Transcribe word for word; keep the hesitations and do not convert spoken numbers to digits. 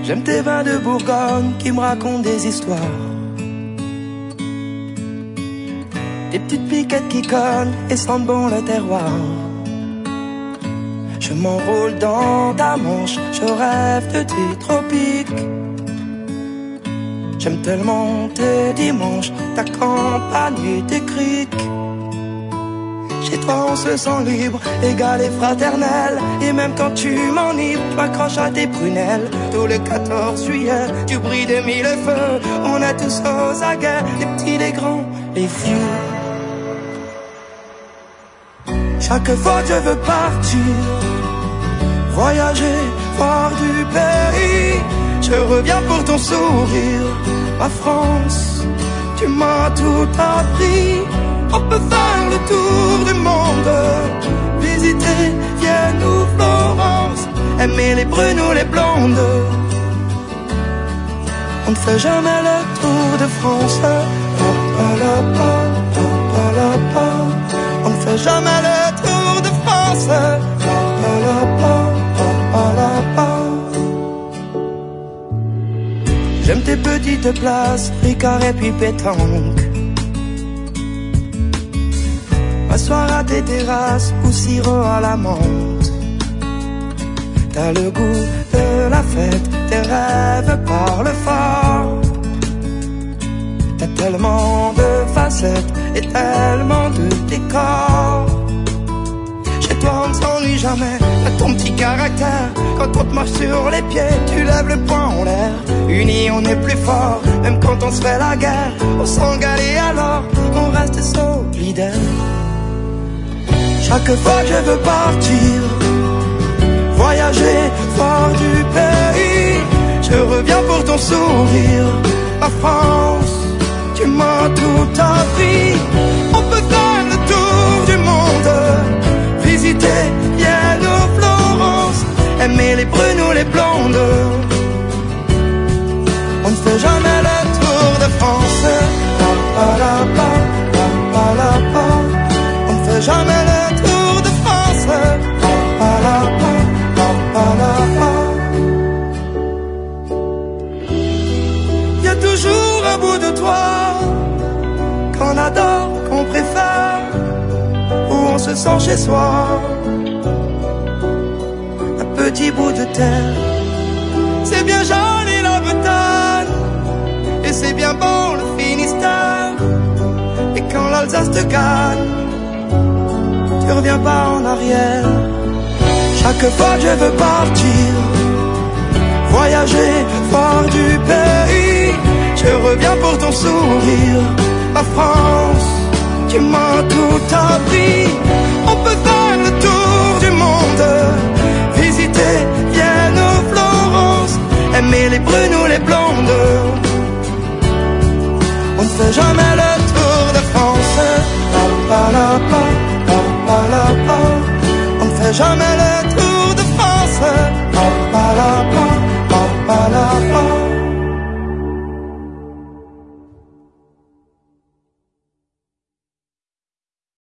J'aime tes vins de Bourgogne qui me racontent des histoires. Des petites piquettes qui collent et sentent bon le terroir. Je m'enroule dans ta manche, je rêve de tes tropiques. J'aime tellement tes dimanches, ta campagne et tes criques. Chez toi on se sent libre, égal et fraternel. Et même quand tu m'enivres, tu m'accroches à tes prunelles. Tout le quatorze juillet, du bruit des mille feux, on est tous aux aguets, les petits, les grands, les vieux. Chaque fois que je veux partir, voyager, voir du pays, je reviens pour ton sourire. Ma France, tu m'as tout appris. On peut faire le tour du monde, visiter Vienne ou Florence, aimer les brunes ou les blondes. On ne fait jamais le tour de France. Pa, pa, la, pa, pa, pa, la, pa. On ne fait jamais le tour de France. Pa, pa, la, pa, pa, pa, la, pa. J'aime tes petites places, Ricard et puis pétanque. M'asseoir à tes terrasses ou sirop à la menthe. T'as le goût de la fête, tes rêves parlent fort. T'as tellement de facettes et tellement de décors. Chez toi on ne s'ennuie jamais, t'as ton petit caractère. Quand on te marche sur les pieds, tu lèves le poing en l'air. Unis on est plus fort, même quand on se fait la guerre. On s'engale et alors on reste solidaire. Chaque fois que je veux partir, voyager, voir du pays, je reviens pour ton sourire. Ma France, tu m'as tout appris. On peut faire le tour du monde, visiter Vienne ou Florence, aimer les brunes ou les blondes. On ne fait jamais le tour de France. Pa, pa, la, pa, pa, pa, la, pa. On ne fait jamais le tour de France. Pa, pa, la, pa, pa, pa, la, pa. Y a toujours un bout de toi qu'on adore, qu'on préfère, où on se sent chez soi. Un petit bout de terre, c'est bien joli la Bretagne, et c'est bien bon le Finistère. Et quand l'Alsace te gagne, tu reviens pas en arrière. Chaque fois que je veux partir, voyager, voir du pays, je reviens pour ton sourire. Ma France, tu m'as tout appris. On peut faire le tour du monde, visiter Vienne ou Florence, aimer les brunes ou les blondes. On ne fait jamais le tour de France. Pa, pa, la, pa, pa, pa, la, pa. On ne fait jamais le tour de France. Pa, pa, la, pa, pa, pa, la, pa.